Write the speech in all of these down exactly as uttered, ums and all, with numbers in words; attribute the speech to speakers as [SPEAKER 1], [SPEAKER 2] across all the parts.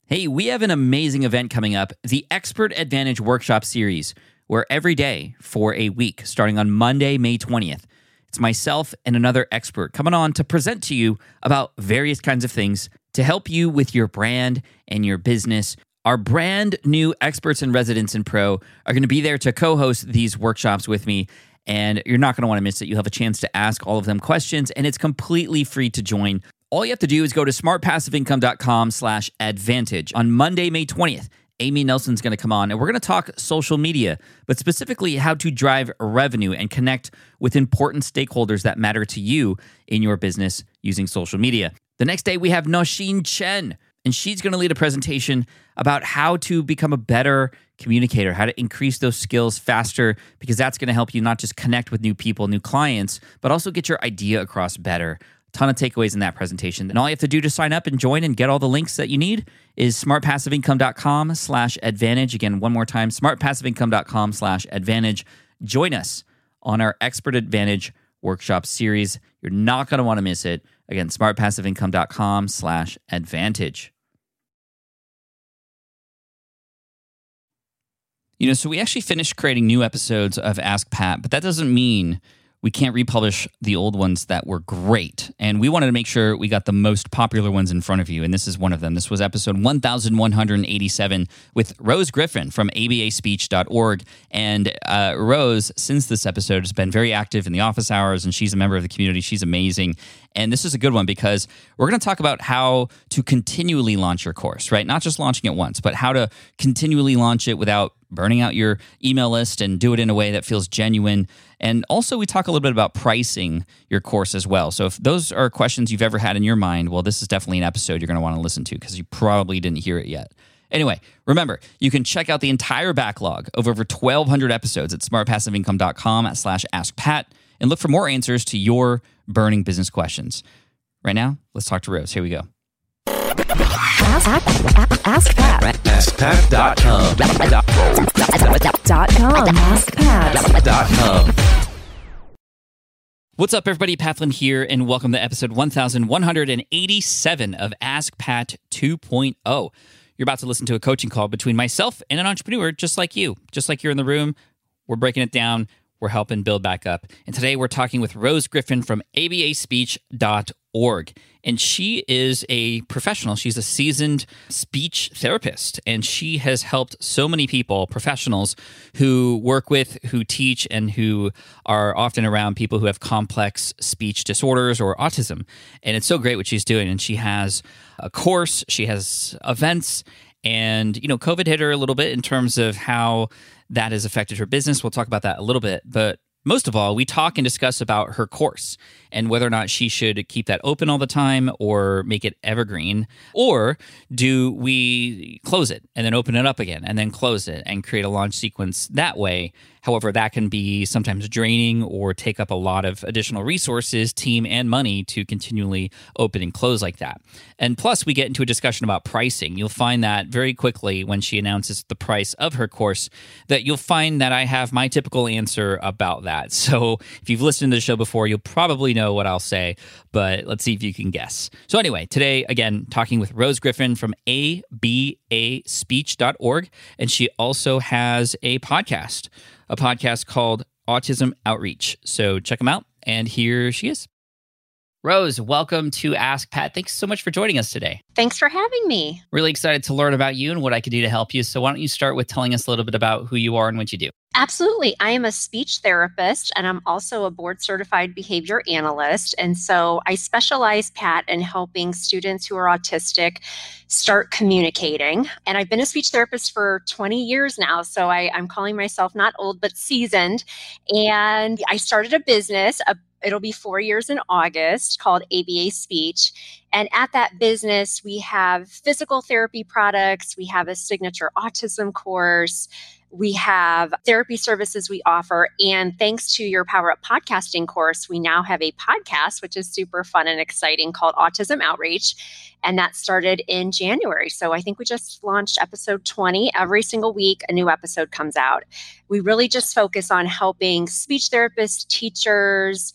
[SPEAKER 1] Hey, we have an amazing event coming up, the Expert Advantage Workshop Series, where every day for a week, starting on Monday, May twentieth, it's myself and another expert coming on to present to you about various kinds of things to help you with your brand and your business. Our brand new experts and residents in Pro are going to be there to co-host these workshops with me, and you're not going to want to miss it. You'll have a chance to ask all of them questions, and it's completely free to join. All you have to do is go to smartpassiveincome.com slash advantage. On Monday, May twentieth, Amy Nelson's going to come on, and we're going to talk social media, but specifically how to drive revenue and connect with important stakeholders that matter to you in your business using social media. The next day, we have Nosheen Chen, and she's going to lead a presentation about how to become a better communicator, how to increase those skills faster, because that's going to help you not just connect with new people, new clients, but also get your idea across better. Ton of takeaways in that presentation. And all you have to do to sign up and join and get all the links that you need is smartpassiveincome.com slash advantage. Again, one more time, smartpassiveincome.com slash advantage. Join us on our Expert Advantage Workshop Series. You're not going to want to miss it. Again, smartpassiveincome.com slash advantage. You know, so we actually finished creating new episodes of Ask Pat, but that doesn't mean we can't republish the old ones that were great. And we wanted to make sure we got the most popular ones in front of you. And this is one of them. This was episode one thousand one hundred eighty-seven with Rose Griffin from A B A speech dot org. And uh, Rose, since this episode, has been very active in the office hours, and she's a member of the community. She's amazing. And this is a good one because we're going to talk about how to continually launch your course, right? Not just launching it once, but how to continually launch it without burning out your email list and do it in a way that feels genuine. And also we talk a little bit about pricing your course as well. So if those are questions you've ever had in your mind, well, this is definitely an episode you're going to want to listen to because you probably didn't hear it yet. Anyway, remember, you can check out the entire backlog of over twelve hundred episodes at smartpassiveincome.com slash askpat and look for more answers to your burning business questions. Right now, let's talk to Rose. Here we go.
[SPEAKER 2] Ask, ask, ask Pat.
[SPEAKER 3] ask pat dot com.
[SPEAKER 2] Dot com. ask pat dot com.
[SPEAKER 1] What's up, everybody? Pat Flynn here, and welcome to episode one thousand one hundred eighty-seven of Ask Pat two point oh. You're about to listen to a coaching call between myself and an entrepreneur just like you. Just like you're in the room, we're breaking it down. We're helping build back up. And today we're talking with Rose Griffin from A B A speech dot org. And she is a professional. She's a seasoned speech therapist. And she has helped so many people, professionals, who work with, who teach, and who are often around people who have complex speech disorders or autism. And it's so great what she's doing. And she has a course, she has events, and, you know, COVID hit her a little bit in terms of how that has affected her business. We'll talk about that a little bit. But most of all, we talk and discuss about her course and whether or not she should keep that open all the time or make it evergreen, or do we close it and then open it up again and then close it and create a launch sequence that way. However, that can be sometimes draining or take up a lot of additional resources, team, and money to continually open and close like that. And plus, we get into a discussion about pricing. You'll find that very quickly when she announces the price of her course, that you'll find that I have my typical answer about that. So if you've listened to the show before, you'll probably know what I'll say, but let's see if you can guess. So anyway, today, again, talking with Rose Griffin from A B A speech dot org, and she also has a podcast. a podcast called Autism Outreach. So check them out. And here she is. Rose, welcome to Ask Pat. Thanks so much for joining us today.
[SPEAKER 4] Thanks for having me.
[SPEAKER 1] Really excited to learn about you and what I could do to help you. So why don't you start with telling us a little bit about who you are and what you do?
[SPEAKER 4] Absolutely. I am a speech therapist, and I'm also a board certified behavior analyst. And so I specialize, Pat, in helping students who are autistic start communicating. And I've been a speech therapist for twenty years now. So I, I'm calling myself not old, but seasoned. And I started a business, a It'll be four years in August, called A B A Speech. And at that business, we have physical therapy products. We have a signature autism course. We have therapy services we offer. And thanks to your Power Up podcasting course, we now have a podcast, which is super fun and exciting, called Autism Outreach. And that started in January. So I think we just launched episode twenty. Every single week, a new episode comes out. We really just focus on helping speech therapists, teachers,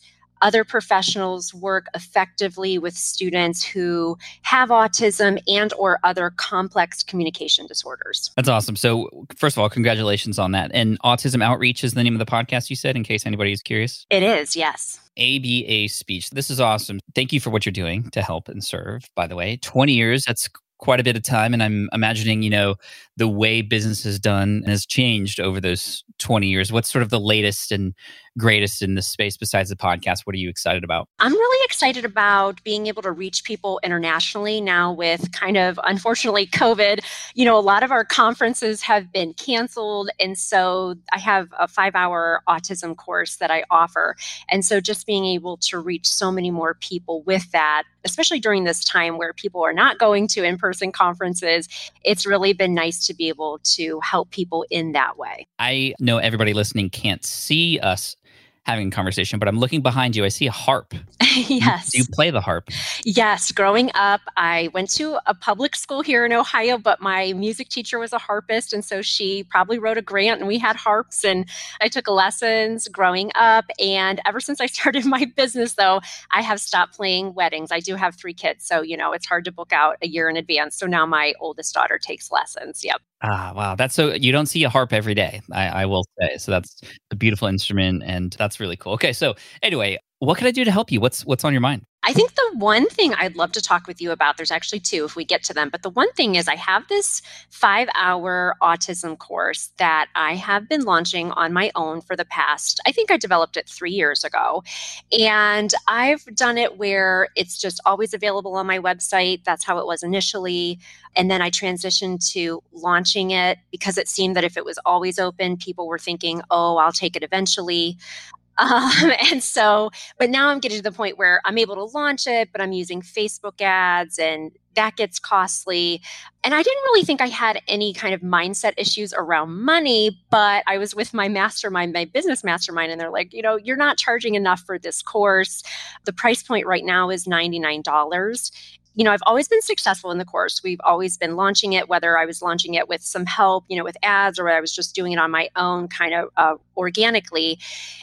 [SPEAKER 4] other professionals work effectively with students who have autism and or other complex communication disorders.
[SPEAKER 1] That's awesome. So first of all, congratulations on that. And Autism Outreach is the name of the podcast you said, in case anybody is curious?
[SPEAKER 4] It is, yes.
[SPEAKER 1] A B A Speech. This is awesome. Thank you for what you're doing to help and serve, by the way. twenty years, that's quite a bit of time. And I'm imagining, you know, the way business is done has changed over those twenty years. What's sort of the latest and greatest in this space besides the podcast? What are you excited about?
[SPEAKER 4] I'm really excited about being able to reach people internationally now with kind of, unfortunately, COVID. You know, a lot of our conferences have been canceled. And so I have a five hour autism course that I offer. And so just being able to reach so many more people with that, especially during this time where people are not going to in-person conferences, it's really been nice to be able to help people in that way.
[SPEAKER 1] I know everybody listening can't see us having a conversation, but I'm looking behind you. I see a harp.
[SPEAKER 4] Yes.
[SPEAKER 1] Do you play the harp?
[SPEAKER 4] Yes. Growing up, I went to a public school here in Ohio, but my music teacher was a harpist. And so she probably wrote a grant and we had harps and I took lessons growing up. And ever since I started my business, though, I have stopped playing weddings. I do have three kids. So, you know, it's hard to book out a year in advance. So now my oldest daughter takes lessons. Yep.
[SPEAKER 1] Ah, wow. That's so, you don't see a harp every day, I, I will say. So that's a beautiful instrument and that's really cool. Okay. So anyway, what can I do to help you? What's what's on your mind?
[SPEAKER 4] I think the one thing I'd love to talk with you about, there's actually two if we get to them, but the one thing is I have this five hour autism course that I have been launching on my own for the past, I think I developed it three years ago. And I've done it where it's just always available on my website. That's how it was initially. And then I transitioned to launching it because it seemed that if it was always open, people were thinking, oh, I'll take it eventually. Um, and so, but now I'm getting to the point where I'm able to launch it, but I'm using Facebook ads and that gets costly. And I didn't really think I had any kind of mindset issues around money, but I was with my mastermind, my business mastermind, and they're like, you know, you're not charging enough for this course. The price point right now is ninety-nine dollars. You know, I've always been successful in the course. We've always been launching it, whether I was launching it with some help, you know, with ads, or I was just doing it on my own kind of uh, organically.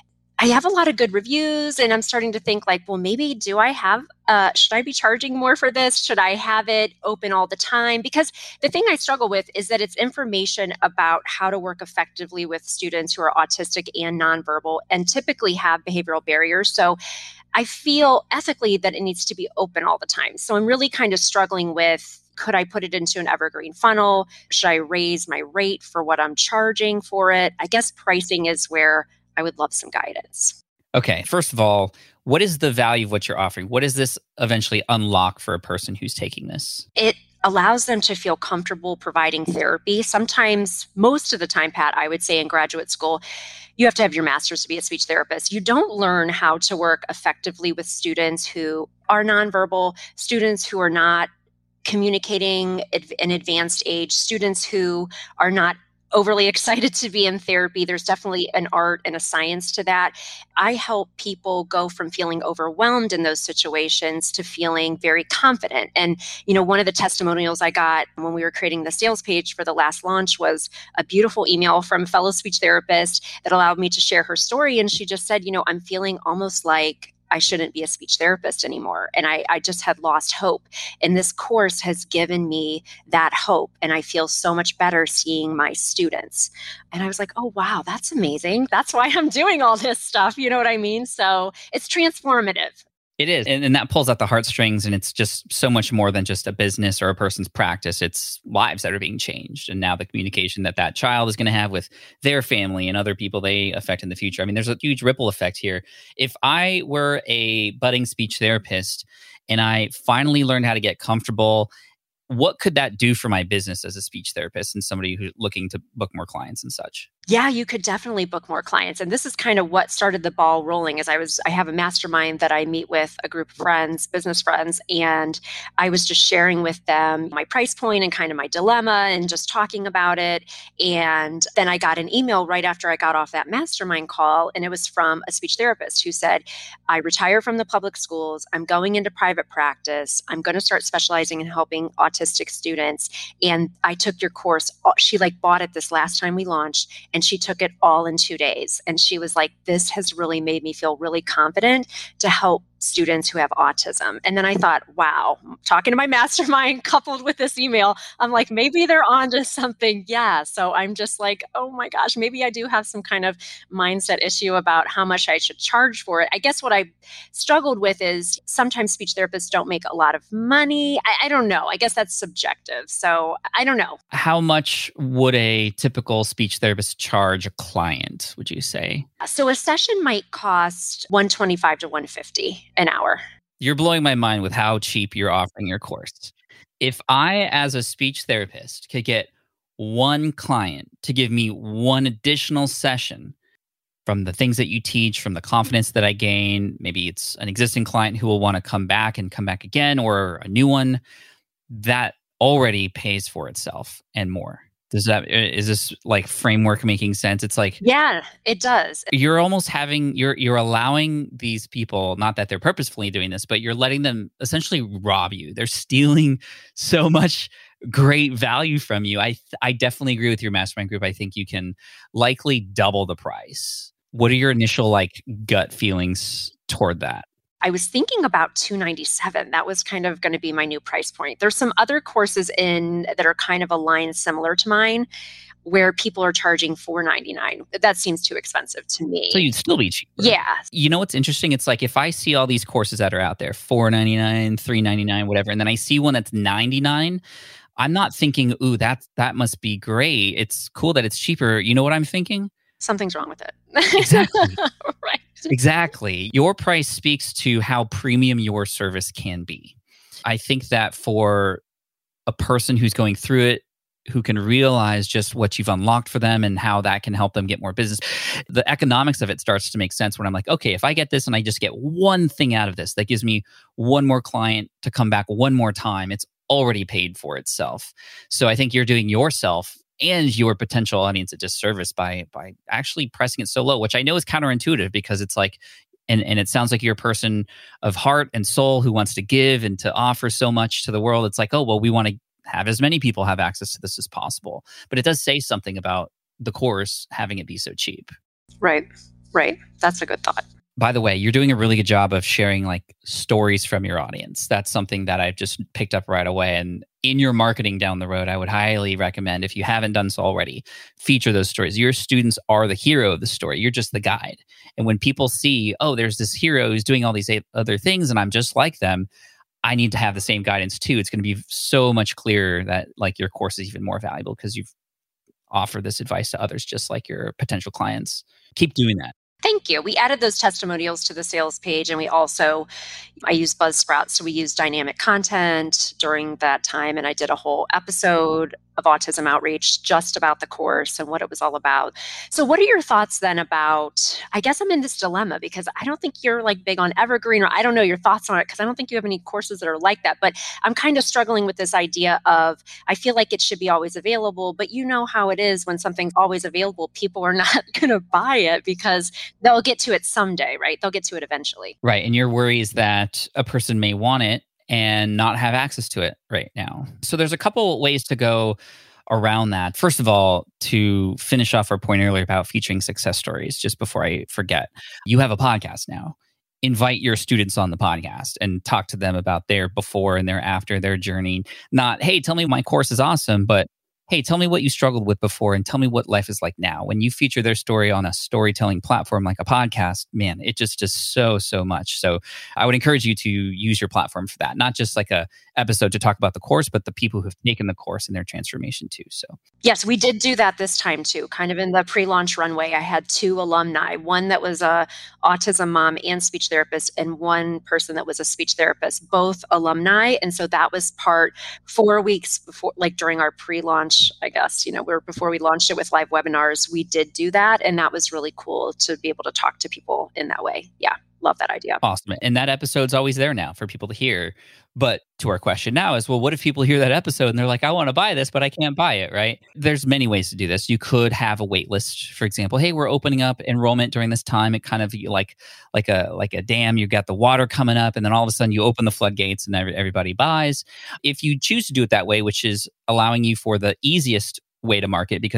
[SPEAKER 4] I have a lot of good reviews and I'm starting to think like, well, maybe do I have, uh, should I be charging more for this? Should I have it open all the time? Because the thing I struggle with is that it's information about how to work effectively with students who are autistic and nonverbal and typically have behavioral barriers. So I feel ethically that it needs to be open all the time. So I'm really kind of struggling with, could I put it into an evergreen funnel? Should I raise my rate for what I'm charging for it? I guess pricing is where I would love some guidance.
[SPEAKER 1] Okay. First of all, what is the value of what you're offering? What does this eventually unlock for a person who's taking this?
[SPEAKER 4] It allows them to feel comfortable providing therapy. Sometimes, most of the time, Pat, I would say in graduate school, you have to have your master's to be a speech therapist. You don't learn how to work effectively with students who are nonverbal, students who are not communicating at an advanced age, students who are not overly excited to be in therapy. There's definitely an art and a science to that. I help people go from feeling overwhelmed in those situations to feeling very confident. And, you know, one of the testimonials I got when we were creating the sales page for the last launch was a beautiful email from a fellow speech therapist that allowed me to share her story. And she just said, you know, I'm feeling almost like I shouldn't be a speech therapist anymore. And I, I just had lost hope. And this course has given me that hope. And I feel so much better seeing my students. And I was like, oh, wow, that's amazing. That's why I'm doing all this stuff. You know what I mean? So it's transformative.
[SPEAKER 1] It is. And, and that pulls out the heartstrings. And it's just so much more than just a business or a person's practice. It's lives that are being changed. And now the communication that that child is going to have with their family and other people they affect in the future. I mean, there's a huge ripple effect here. If I were a budding speech therapist and I finally learned how to get comfortable, what could that do for my business as a speech therapist and somebody who's looking to book more clients and such?
[SPEAKER 4] Yeah, you could definitely book more clients. And this is kind of what started the ball rolling. As I was, I have a mastermind that I meet with a group of friends, business friends, and I was just sharing with them my price point and kind of my dilemma and just talking about it. And then I got an email right after I got off that mastermind call, and it was from a speech therapist who said, I retire from the public schools. I'm going into private practice. I'm going to start specializing in helping autistic students. And I took your course. She like bought it this last time we launched. And and she took it all in two days. And she was like, this has really made me feel really confident to help students who have autism. And then I thought, wow, talking to my mastermind coupled with this email, I'm like, maybe they're onto something. Yeah. So I'm just like, oh my gosh, maybe I do have some kind of mindset issue about how much I should charge for it. I guess what I struggled with is sometimes speech therapists don't make a lot of money. I, I don't know. I guess that's subjective. So I don't know.
[SPEAKER 1] How much would a typical speech therapist charge a client, would you say?
[SPEAKER 4] So a session might cost one twenty-five to one fifty an hour.
[SPEAKER 1] You're blowing my mind with how cheap you're offering your course. If I, as a speech therapist, could get one client to give me one additional session from the things that you teach, from the confidence that I gain, maybe it's an existing client who will want to come back and come back again, or a new one, that already pays for itself and more. Does that, is this like framework making sense? It's like,
[SPEAKER 4] yeah, it does.
[SPEAKER 1] You're almost having, you're, you're allowing these people, not that they're purposefully doing this, but you're letting them essentially rob you. They're stealing so much great value from you. I, I definitely agree with your mastermind group. I think you can likely double the price. What are your initial like gut feelings toward that?
[SPEAKER 4] I was thinking about two ninety-seven. That was kind of going to be my new price point. There's some other courses in that are kind of aligned similar to mine where people are charging four ninety-nine. That seems too expensive to me.
[SPEAKER 1] So you'd still be cheaper.
[SPEAKER 4] Yeah.
[SPEAKER 1] You know what's interesting? It's like if I see all these courses that are out there, four ninety-nine, three ninety-nine, whatever, and then I see one that's ninety-nine, I'm not thinking, ooh, that, that must be great. It's cool that it's cheaper. You know what I'm thinking?
[SPEAKER 4] Something's wrong with it.
[SPEAKER 1] Exactly.
[SPEAKER 4] Right.
[SPEAKER 1] Exactly. Your price speaks to how premium your service can be. I think that for a person who's going through it, who can realize just what you've unlocked for them and how that can help them get more business, the economics of it starts to make sense when I'm like, okay, if I get this and I just get one thing out of this, that gives me one more client to come back one more time, it's already paid for itself. So I think you're doing yourself and your potential audience a disservice by by actually pressing it so low, which I know is counterintuitive because it's like, and, and it sounds like you're a person of heart and soul who wants to give and to offer so much to the world. It's like, oh, well, we want to have as many people have access to this as possible. But it does say something about the course having it be so cheap.
[SPEAKER 4] Right, right. That's a good thought.
[SPEAKER 1] By the way, you're doing a really good job of sharing like stories from your audience. That's something that I've just picked up right away. And in your marketing down the road, I would highly recommend, if you haven't done so already, feature those stories. Your students are the hero of the story. You're just the guide. And when people see, oh, there's this hero who's doing all these other things and I'm just like them, I need to have the same guidance too. It's going to be so much clearer that like your course is even more valuable because you've offered this advice to others just like your potential clients. Keep doing that.
[SPEAKER 4] Thank you. We added those testimonials to the sales page, and we also, I use Buzzsprout, so we use dynamic content during that time, and I did a whole episode of Autism Outreach just about the course and what it was all about. So what are your thoughts then about, I guess I'm in this dilemma because I don't think you're like big on Evergreen, or I don't know your thoughts on it because I don't think you have any courses that are like that, but I'm kind of struggling with this idea of, I feel like it should be always available, but you know how it is when something's always available, people are not going to buy it because they'll get to it someday, right? They'll get to it eventually.
[SPEAKER 1] Right. And your worry is that a person may want it and not have access to it right now. So there's a couple ways to go around that. First of all, to finish off our point earlier about featuring success stories, just before I forget, you have a podcast now. Invite your students on the podcast and talk to them about their before and their after, their journey. Not, hey, tell me my course is awesome, but hey, tell me what you struggled with before and tell me what life is like now. When you feature their story on a storytelling platform like a podcast, man, it just does so, so much. So I would encourage you to use your platform for that. Not just like a episode to talk about the course, but the people who've taken the course and their transformation too. So
[SPEAKER 4] yes, we did do that this time too. Kind of in the pre-launch runway, I had two alumni, one that was a autism mom and speech therapist, and one person that was a speech therapist, both alumni. And so that was part four weeks before, like during our pre-launch, I guess, you know, we're before we launched it with live webinars, we did do that. And that was really cool to be able to talk to people in that way. Yeah. Love that idea.
[SPEAKER 1] Awesome. And that episode's always there now for people to hear. But to our question now is, well, what if people hear that episode and they're like, I want to buy this, but I can't buy it, right? There's many ways to do this. You could have a wait list, for example. Hey, we're opening up enrollment during this time. It kind of like like a like a dam. You've got the water coming up, and then all of a sudden you open the floodgates and every, everybody buys. If you choose to do it that way, which is allowing you for the easiest way to market because it's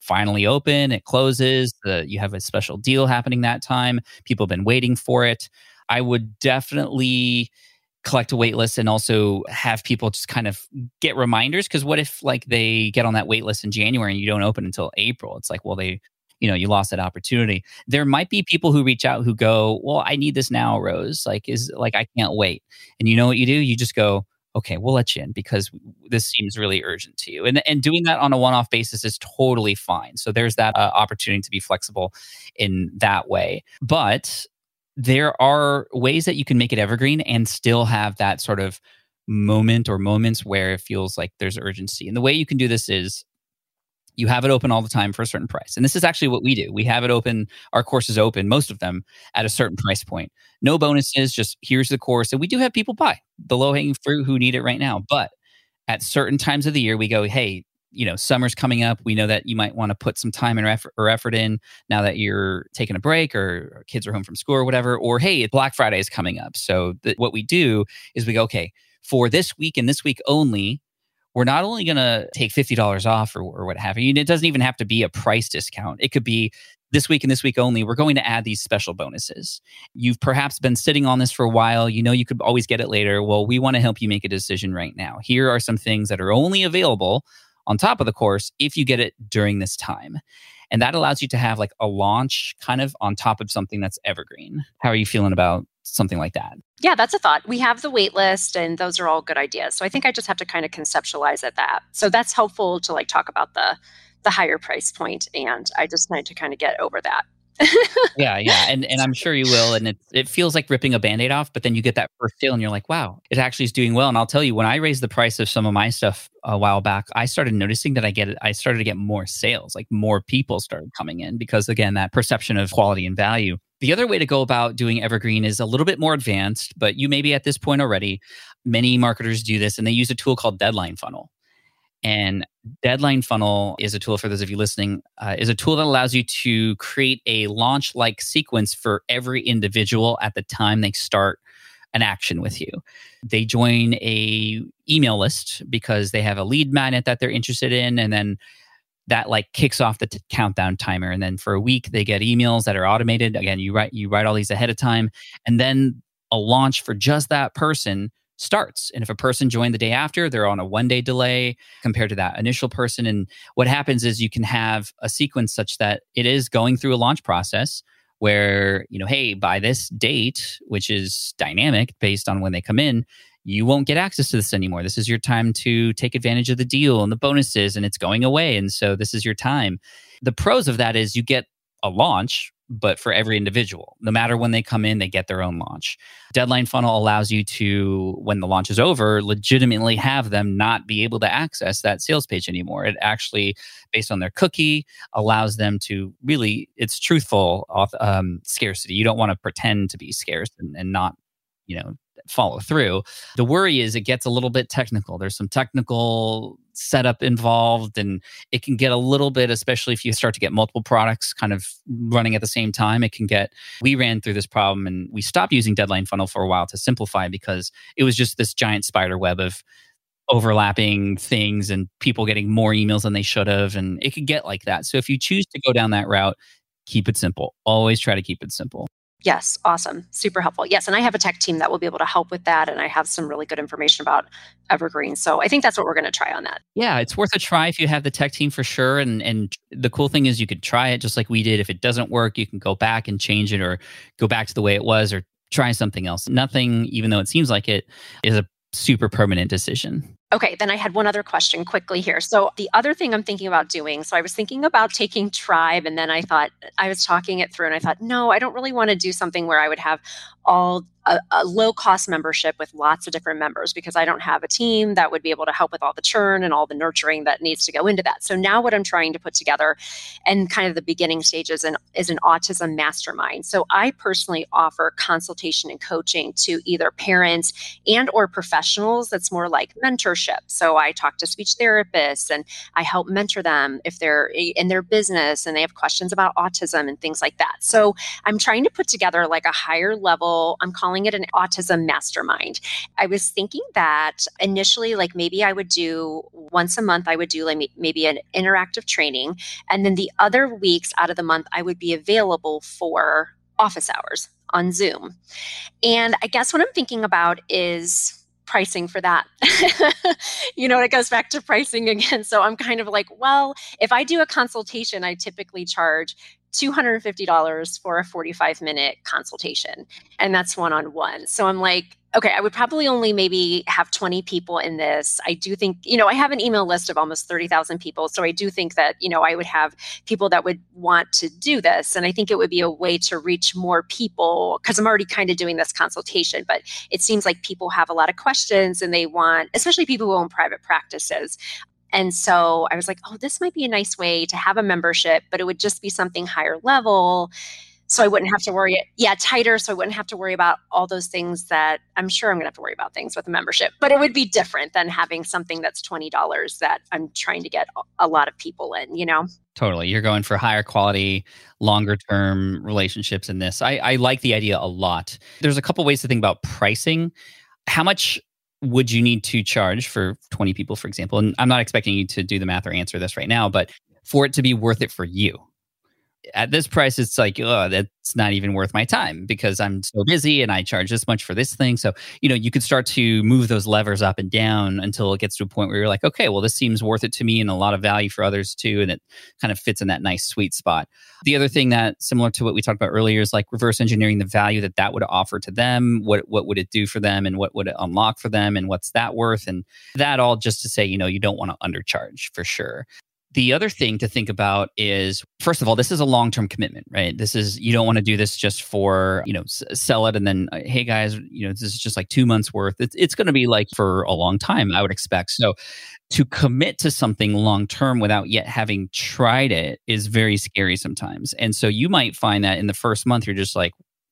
[SPEAKER 1] finally open, it closes, uh, you have a special deal happening that time. People have been waiting for it. I would definitely collect a wait list and also have people just kind of get reminders. Because what if like they get on that wait list in January and you don't open until April? It's like, well, they, you know, you lost that opportunity. There might be people who reach out who go, well, I need this now, Rose. Like, is like, I can't wait. And you know what you do? You just go, okay, we'll let you in because this seems really urgent to you. And, and doing that on a one-off basis is totally fine. So there's that uh, opportunity to be flexible in that way. But there are ways that you can make it evergreen and still have that sort of moment or moments where it feels like there's urgency. And the way you can do this is you have it open all the time for a certain price. And this is actually what we do. We have it open, our courses open, most of them at a certain price point. No bonuses, just here's the course. And we do have people buy the low-hanging fruit who need it right now. But at certain times of the year, we go, hey, you know, summer's coming up. We know that you might want to put some time and effort, or effort in now that you're taking a break or, or kids are home from school or whatever. Or, hey, Black Friday is coming up. So th- what we do is we go, okay, for this week and this week only, we're not only going to take fifty dollars off or, or what have you. And it doesn't even have to be a price discount. It could be this week and this week only. We're going to add these special bonuses. You've perhaps been sitting on this for a while. You know you could always get it later. Well, we want to help you make a decision right now. Here are some things that are only available on top of the course if you get it during this time. And that allows you to have like a launch kind of on top of something that's evergreen. How are you feeling about something like that?
[SPEAKER 4] Yeah, that's a thought. We have the wait list and those are all good ideas. So I think I just have to kind of conceptualize it that. So that's helpful to like talk about the the higher price point, and I just need to kind of get over that.
[SPEAKER 1] yeah, yeah. And and I'm sure you will. And it, it feels like ripping a Band-Aid off, but then you get that first sale and you're like, wow, it actually is doing well. And I'll tell you, when I raised the price of some of my stuff a while back, I started noticing that I get I started to get more sales, like more people started coming in because, again, that perception of quality and value. The other way to go about doing evergreen is a little bit more advanced, but you may be at this point already. Many marketers do this and they use a tool called Deadline Funnel. And Deadline Funnel is a tool, for those of you listening, uh, is a tool that allows you to create a launch-like sequence for every individual at the time they start an action with you. They join a email list because they have a lead magnet that they're interested in, and then that like kicks off the t- countdown timer. And then for a week, they get emails that are automated. Again, you write you write all these ahead of time, and then a launch for just that person starts. And if a person joined the day after, they're on a one day delay compared to that initial person. And what happens is you can have a sequence such that it is going through a launch process where, you know, hey, by this date, which is dynamic based on when they come in, you won't get access to this anymore. This is your time to take advantage of the deal and the bonuses, and it's going away. And so this is your time. The pros of that is you get a launch, but for every individual, no matter when they come in, they get their own launch. Deadline Funnel allows you to, when the launch is over, legitimately have them not be able to access that sales page anymore. It actually, based on their cookie, allows them to really, it's truthful um, scarcity. You don't want to pretend to be scarce and, and not, you know, follow through. The worry is it gets a little bit technical. There's some technical setup involved, and it can get a little bit, especially if you start to get multiple products kind of running at the same time, it can get, we ran through this problem and we stopped using Deadline Funnel for a while to simplify because it was just this giant spider web of overlapping things and people getting more emails than they should have. And it could get like that. So if you choose to go down that route, keep it simple. Always try to keep it simple.
[SPEAKER 4] Yes, awesome. Super helpful. Yes, and I have a tech team that will be able to help with that, and I have some really good information about Evergreen. So I think that's what we're going to try on that.
[SPEAKER 1] Yeah, it's worth a try if you have the tech team for sure. And and the cool thing is you could try it just like we did. If it doesn't work, you can go back and change it or go back to the way it was or try something else. Nothing, even though it seems like it, is a super permanent decision.
[SPEAKER 4] Okay, then I had one other question quickly here. So the other thing I'm thinking about doing, so I was thinking about taking Tribe, and then I thought, I was talking it through and I thought, no, I don't really want to do something where I would have all a, a low cost membership with lots of different members, because I don't have a team that would be able to help with all the churn and all the nurturing that needs to go into that. So now what I'm trying to put together and kind of the beginning stages in, is an autism mastermind. So I personally offer consultation and coaching to either parents and or professionals. That's more like mentorship mentorship. So I talk to speech therapists and I help mentor them if they're in their business and they have questions about autism and things like that. So I'm trying to put together like a higher level, I'm calling it an autism mastermind. I was thinking that initially, like maybe I would do once a month, I would do like maybe an interactive training. And then the other weeks out of the month, I would be available for office hours on Zoom. And I guess what I'm thinking about is pricing for that. You know, it goes back to pricing again. So I'm kind of like, well, if I do a consultation, I typically charge two hundred fifty dollars for a forty-five minute consultation. And that's one-on-one. So I'm like, okay, I would probably only maybe have twenty people in this. I do think, you know, I have an email list of almost thirty thousand people. So I do think that, you know, I would have people that would want to do this. And I think it would be a way to reach more people because I'm already kind of doing this consultation, but it seems like people have a lot of questions and they want, especially people who own private practices. And so I was like, oh, this might be a nice way to have a membership, but it would just be something higher level. So I wouldn't have to worry, yeah, tighter. So I wouldn't have to worry about all those things that I'm sure I'm going to have to worry about things with a membership, but it would be different than having something that's twenty dollars that I'm trying to get a lot of people in, you know?
[SPEAKER 1] Totally. You're going for higher quality, longer term relationships in this. I, I like the idea a lot. There's a couple ways to think about pricing. How much would you need to charge for twenty people, for example? And I'm not expecting you to do the math or answer this right now, but for it to be worth it for you. At this price, it's like, oh, that's not even worth my time because I'm so busy and I charge this much for this thing. So, you know, you could start to move those levers up and down until it gets to a point where you're like, okay, well, this seems worth it to me and a lot of value for others too. And it kind of fits in that nice sweet spot. The other thing that, similar to what we talked about earlier, is like reverse engineering the value that that would offer to them. What, what would it do for them and what would it unlock for them and what's that worth? And that all just to say, you know, you don't want to undercharge for sure. The other thing to think about is, first of all, this is a long-term commitment, right? This is, you don't want to do this just for, you know, s- sell it and then, uh, hey guys, you know, this is just like two months worth. It's, it's going to be like for a long time, I would expect. So to commit to something long-term without yet having tried it is very scary sometimes. And so you might find that in the first month, you're just like,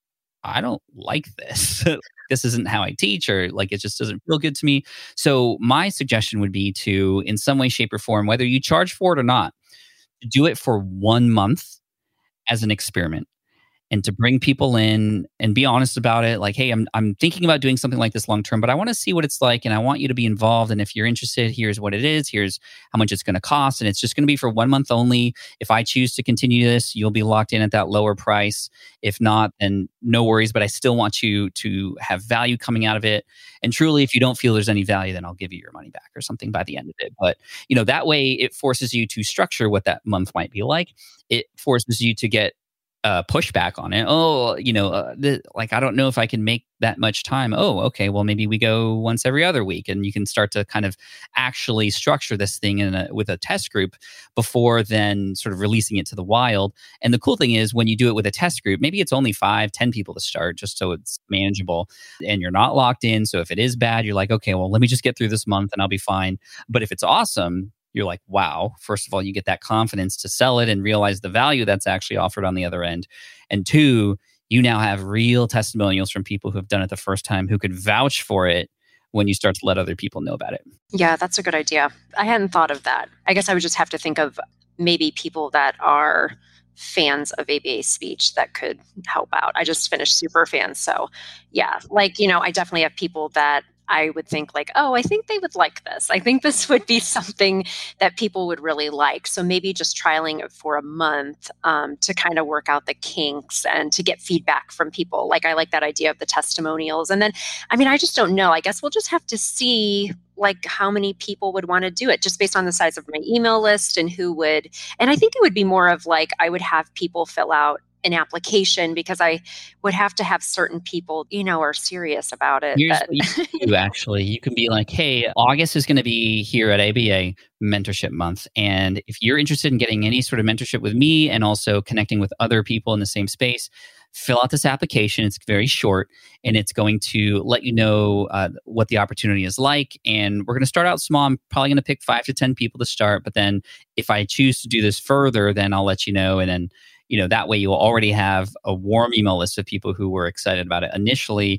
[SPEAKER 1] I don't like this. This isn't how I teach, or like, it just doesn't feel good to me. So my suggestion would be to, in some way, shape, or form, whether you charge for it or not, to do it for one month as an experiment. And to bring people in and be honest about it. Like, hey, I'm I'm thinking about doing something like this long term, but I want to see what it's like and I want you to be involved. And if you're interested, here's what it is. Here's how much it's going to cost. And it's just going to be for one month only. If I choose to continue this, you'll be locked in at that lower price. If not, then no worries. But I still want you to have value coming out of it. And truly, if you don't feel there's any value, then I'll give you your money back or something by the end of it. But, you know, that way it forces you to structure what that month might be like. It forces you to get Uh, pushback on it. Oh, you know, uh, the, like, I don't know if I can make that much time. Oh, okay. Well, maybe we go once every other week, and you can start to kind of actually structure this thing in a, with a test group before then sort of releasing it to the wild. And the cool thing is when you do it with a test group, maybe it's only five, ten people to start, just so it's manageable and you're not locked in. So if it is bad, you're like, okay, well, let me just get through this month and I'll be fine. But if it's awesome, you're like, wow, first of all, you get that confidence to sell it and realize the value that's actually offered on the other end. And two, you now have real testimonials from people who have done it the first time who could vouch for it when you start to let other people know about it.
[SPEAKER 4] Yeah, that's a good idea. I hadn't thought of that. I guess I would just have to think of maybe people that are fans of A B A speech that could help out. I just finished Superfans. So yeah, like, you know, I definitely have people that I would think like, oh, I think they would like this. I think this would be something that people would really like. So maybe just trialing it for a month um, to kind of work out the kinks and to get feedback from people. Like, I like that idea of the testimonials. And then, I mean, I just don't know. I guess we'll just have to see like how many people would want to do it just based on the size of my email list and who would. And I think it would be more of like, I would have people fill out an application because I would have to have certain people, you know, are serious about it.
[SPEAKER 1] Here's
[SPEAKER 4] that,
[SPEAKER 1] what you can do, actually. You can be like, hey, August is going to be here at A B A Mentorship Month. And if you're interested in getting any sort of mentorship with me and also connecting with other people in the same space, fill out this application. It's very short, and it's going to let you know uh, what the opportunity is like. And we're going to start out small. I'm probably going to pick five to ten people to start. But then if I choose to do this further, then I'll let you know. And then, you know, that way you'll already have a warm email list of people who were excited about it initially.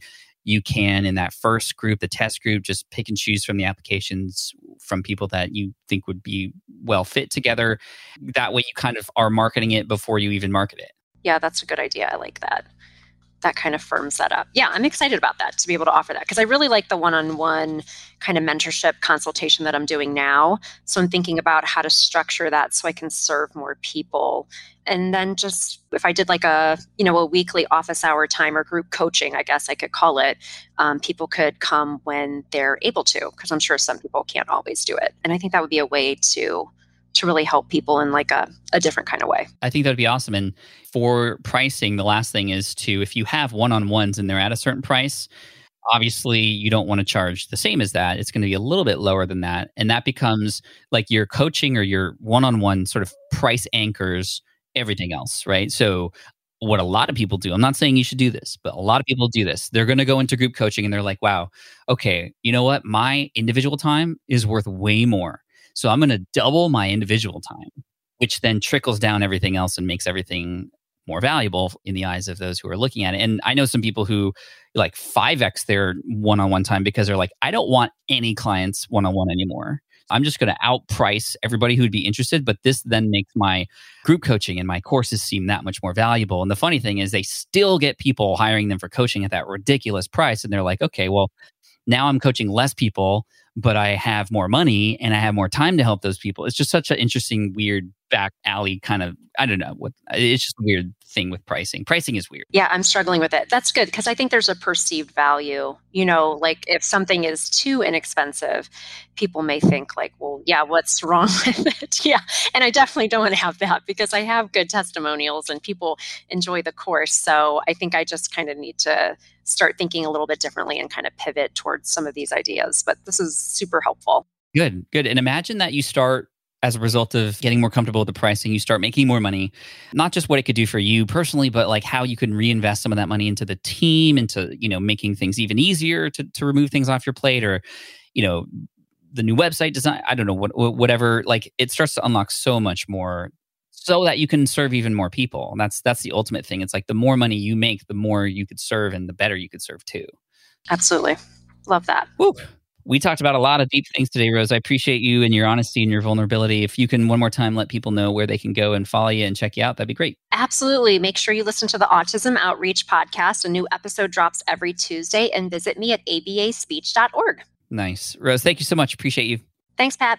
[SPEAKER 1] you can, in that first group, the test group, just pick and choose from the applications from people that you think would be well fit together. That way you kind of are marketing it before you even market it.
[SPEAKER 4] Yeah, that's a good idea. I like that. That kind of firm setup. Yeah, I'm excited about that, to be able to offer that, because I really like the one-on-one kind of mentorship consultation that I'm doing now. So I'm thinking about how to structure that so I can serve more people. And then just if I did like a, you know, a weekly office hour time or group coaching, I guess I could call it, um, people could come when they're able to, because I'm sure some people can't always do it. And I think that would be a way to to really help people in like a, a different kind of way.
[SPEAKER 1] I think that would be awesome. And for pricing, the last thing is to, if you have one-on-ones and they're at a certain price, obviously you don't want to charge the same as that. It's going to be a little bit lower than that. And that becomes like your coaching or your one-on-one sort of price anchors everything else, right? So what a lot of people do, I'm not saying you should do this, but a lot of people do this. They're going to go into group coaching and they're like, wow, okay, you know what? My individual time is worth way more. So I'm going to double my individual time, which then trickles down everything else and makes everything more valuable in the eyes of those who are looking at it. And I know some people who like five X their one-on-one time because they're like, I don't want any clients one-on-one anymore. I'm just going to outprice everybody who would be interested. But this then makes my group coaching and my courses seem that much more valuable. And the funny thing is they still get people hiring them for coaching at that ridiculous price. And they're like, okay, well, now I'm coaching less people, but I have more money and I have more time to help those people. It's just such an interesting, weird back alley kind of, I don't know what, it's just a weird thing with pricing. Pricing is weird.
[SPEAKER 4] Yeah, I'm struggling with it. That's good because I think there's a perceived value. You know, like if something is too inexpensive, people may think like, well, yeah, what's wrong with it? Yeah. And I definitely don't want to have that because I have good testimonials and people enjoy the course. So I think I just kind of need to start thinking a little bit differently and kind of pivot towards some of these ideas. But this is super helpful.
[SPEAKER 1] Good, good. And imagine that you start as a result of getting more comfortable with the pricing, you start making more money, not just what it could do for you personally, but like how you can reinvest some of that money into the team, into, you know, making things even easier to, to remove things off your plate, or, you know, the new website design, I don't know, what, whatever, like it starts to unlock so much more so that you can serve even more people. And that's, that's the ultimate thing. It's like the more money you make, the more you could serve and the better you could serve too.
[SPEAKER 4] Absolutely. Love that.
[SPEAKER 1] Woo. We talked about a lot of deep things today, Rose. I appreciate you and your honesty and your vulnerability. If you can one more time let people know where they can go and follow you and check you out, that'd be great.
[SPEAKER 4] Absolutely. Make sure you listen to the Autism Outreach podcast. A new episode drops every Tuesday, and visit me at a b a speech dot org.
[SPEAKER 1] Nice. Rose, thank you so much. Appreciate you.
[SPEAKER 4] Thanks, Pat.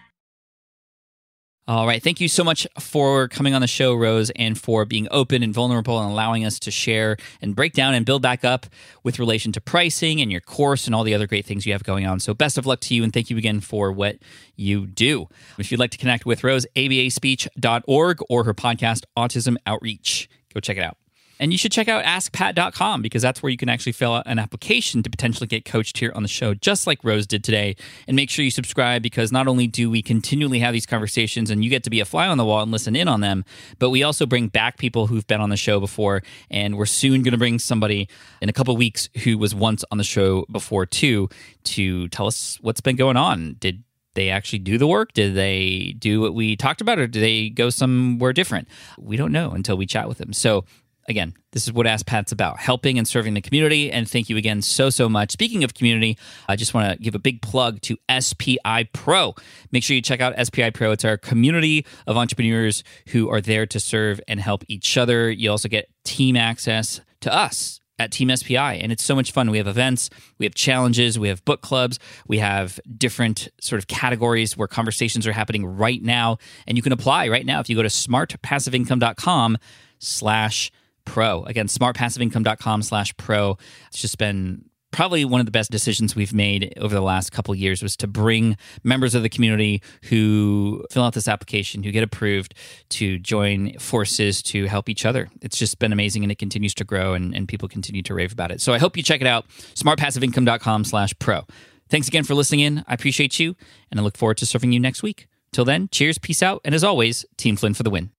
[SPEAKER 1] All right. Thank you so much for coming on the show, Rose, and for being open and vulnerable and allowing us to share and break down and build back up with relation to pricing and your course and all the other great things you have going on. So best of luck to you, and thank you again for what you do. If you'd like to connect with Rose, a b a speech dot org or her podcast, Autism Outreach. Go check it out. And you should check out ask pat dot com because that's where you can actually fill out an application to potentially get coached here on the show, just like Rose did today. And make sure you subscribe because not only do we continually have these conversations and you get to be a fly on the wall and listen in on them, but we also bring back people who've been on the show before. And we're soon going to bring somebody in a couple of weeks who was once on the show before too, to tell us what's been going on. Did they actually do the work? Did they do what we talked about, or did they go somewhere different? We don't know until we chat with them. So again, this is what Ask Pat's about, helping and serving the community. And thank you again so, so much. Speaking of community, I just want to give a big plug to S P I Pro. Make sure you check out S P I Pro. It's our community of entrepreneurs who are there to serve and help each other. You also get team access to us at Team S P I, and it's so much fun. We have events, we have challenges, we have book clubs, we have different sort of categories where conversations are happening right now, and you can apply right now if you go to smart passive income dot com slash pro. Again, smart passive income dot com slash pro. It's just been probably one of the best decisions we've made over the last couple of years, was to bring members of the community who fill out this application, who get approved, to join forces to help each other. It's just been amazing, and it continues to grow, and, and people continue to rave about it. So I hope you check it out, smart passive income dot com slash pro. Thanks again for listening in. I appreciate you, and I look forward to serving you next week. Till then, cheers, peace out, and as always, Team Flynn for the win.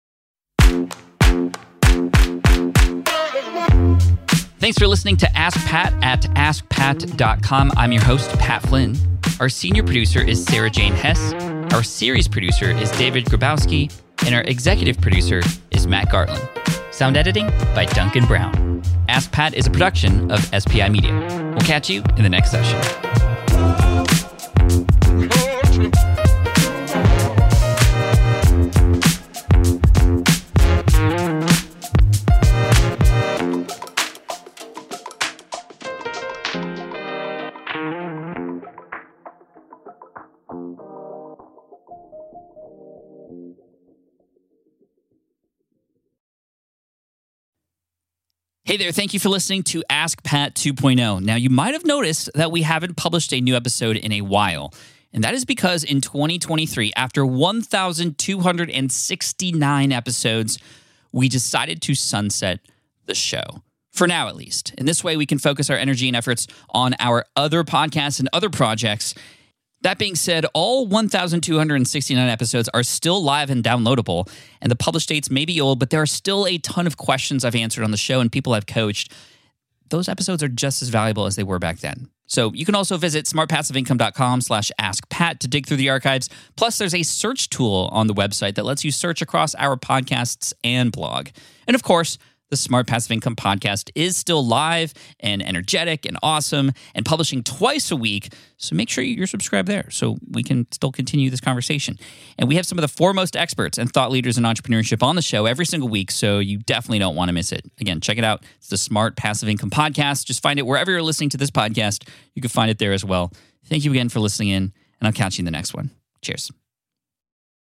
[SPEAKER 1] Thanks for listening to Ask Pat at ask pat dot com. I'm your host, Pat Flynn. Our senior producer is Sarah Jane Hess. Our series producer is David Grabowski. And our executive producer is Matt Gartland. Sound editing by Duncan Brown. Ask Pat is a production of S P I Media. We'll catch you in the next session. Hey there, thank you for listening to Ask Pat two point oh. Now, you might have noticed that we haven't published a new episode in a while, and that is because in twenty twenty-three, after one thousand two hundred sixty-nine episodes, we decided to sunset the show. For now, at least. In this way, we can focus our energy and efforts on our other podcasts and other projects. That being said, all one thousand two hundred sixty-nine episodes are still live and downloadable, and the published dates may be old, but there are still a ton of questions I've answered on the show and people I've coached. Those episodes are just as valuable as they were back then. So you can also visit smartpassiveincome.com slash askpat to dig through the archives. Plus, there's a search tool on the website that lets you search across our podcasts and blog. And of course, the Smart Passive Income podcast is still live and energetic and awesome and publishing twice a week. So make sure you're subscribed there so we can still continue this conversation. And we have some of the foremost experts and thought leaders in entrepreneurship on the show every single week, so you definitely don't want to miss it. Again, check it out. It's the Smart Passive Income podcast. Just find it wherever you're listening to this podcast. You can find it there as well. Thank you again for listening in, and I'll catch you in the next one. Cheers.